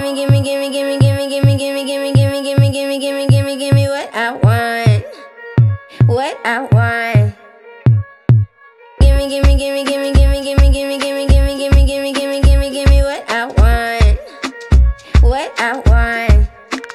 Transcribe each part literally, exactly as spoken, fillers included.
gimme, gimme, gimme, gimme, gimme, gimme, gimme, gimme, gimme, gimme, gimme, gimme, gimme, gimme what I want. What I want. Gimme, gimme, gimme, gimme, gimme, gimme, gimme, gimme, gimme, gimme, gimme, gimme, gimme, gimme what I want. What I want.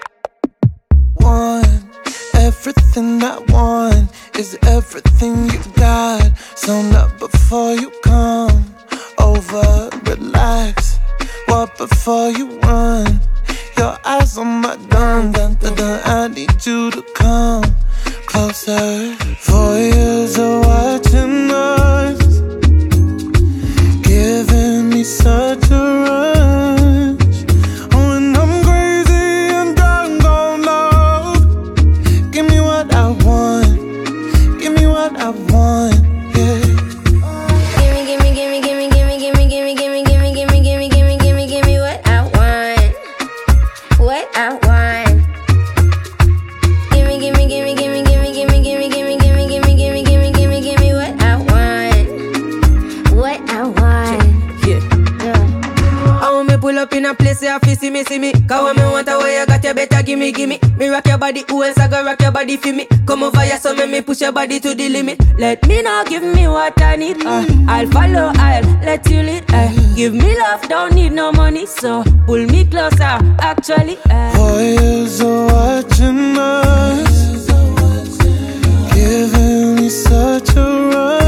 Want everything I want is everything you got. So not before you come over, relax. Walk before you run. Your eyes on my dun dun dun dun. I need you to come closer. Four years of watching us, giving me such a rush. Oh, and I'm crazy and drunk on love. Give me what I want. Give me what I want. Yeah. Gimme, gimme, gimme, gimme, gimme, gimme, gimme, gimme, gimme, gimme, gimme, gimme, gimme, gimme what I want. What I want. Gimme, gimme, gimme, gimme, gimme, gimme, gimme, gimme, gimme, gimme, gimme, gimme, gimme, gimme what I want. What I want. Yeah. Yeah. I want me pull up in a place where you see me, see me. Cause when me want a way you got, you better gimme, gimme. Me rock your body, who else I go rock your body for me? Come over here, so make me push your body to the limit. Let me know, give me what I need. Uh, I'll follow, I'll let you lead. Uh, give me love, don't need no money, so pull me closer. Actually, uh. Four years of watching us, giving me such a rush.